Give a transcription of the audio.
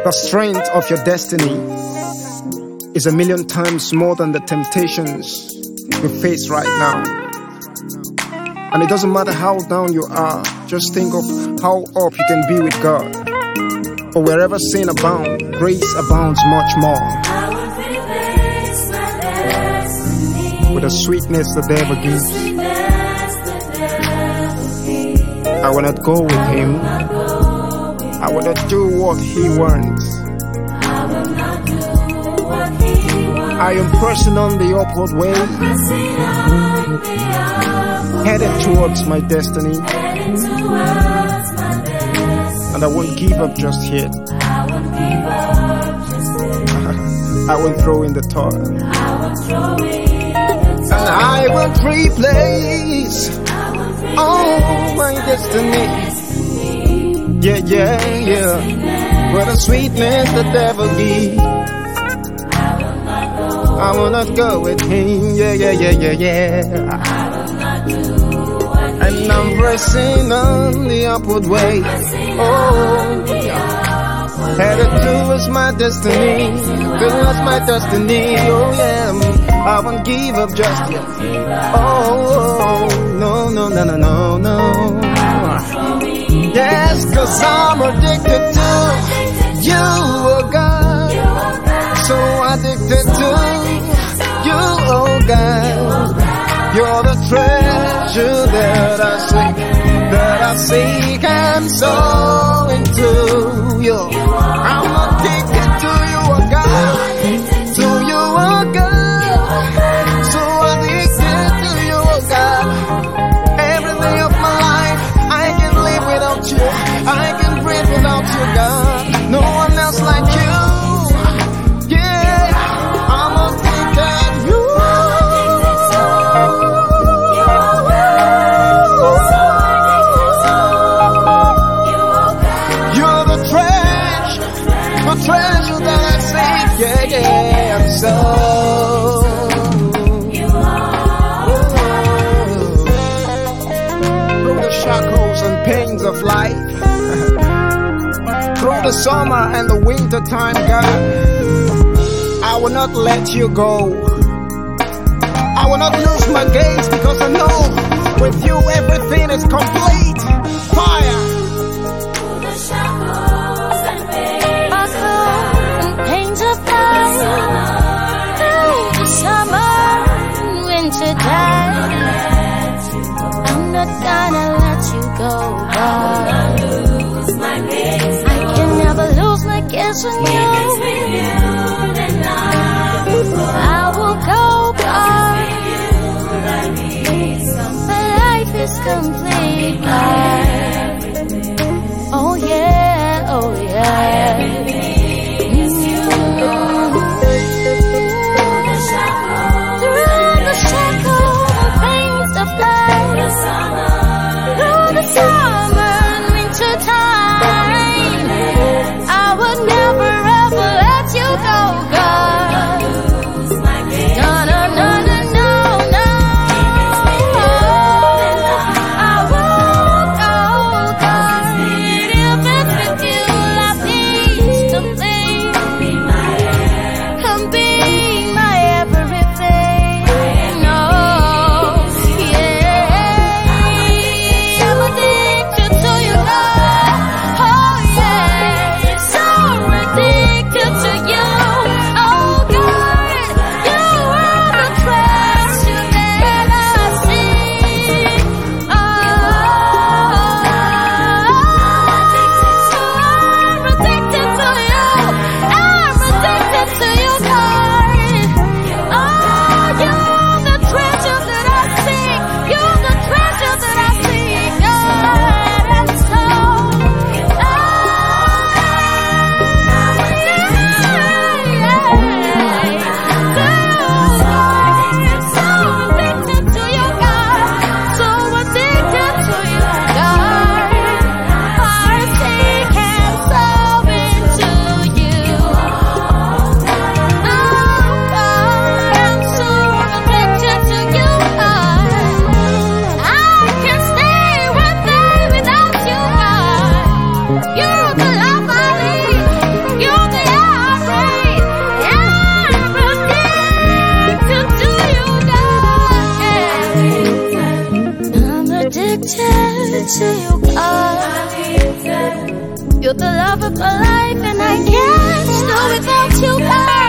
The strength of your destiny is 1,000,000 times more than the temptations you face right now. And it doesn't matter how down you are, just think of how up you can be with God. For wherever sin abounds, grace abounds much more. With the sweetness the devil gives, I will not go with him. I will not do what he wants. I am pressing on the upward way, headed towards my destiny. And I won't give up just yet. I won't throw in the towel. And I will replace all my destiny. Yeah, yeah, yeah. What a sweetness the devil gives. I will not go with him. Yeah, yeah, yeah, yeah, yeah. And I'm pressing on the upward way. Oh, yeah. Headed towards my destiny. Towards my destiny. Oh, yeah. I won't give up just yet. Oh, no, no, no, no, no, no. Yes, 'cause I'm addicted to you, oh God. So addicted to you, oh God. You're the treasure that I seek and so into you. I'm addicted to you, oh God. To you, oh God. So addicted to you, oh God. Every day of my life, I can live without you. I can breathe without you, God. No one else like you. Treasure that I seek, yeah, yeah, I'm so. Through the shackles and pains of life, through the summer and the winter time, God, I will not let you go. I will not lose my gaze because I know with you everything is complete. Fire. I'm not gonna let you go, God. I can never lose my kiss on you. I will go, God. My life is complete, God. Oh yeah, oh yeah. addicted to you, God. You're the love of my life, and I can't do without you, God.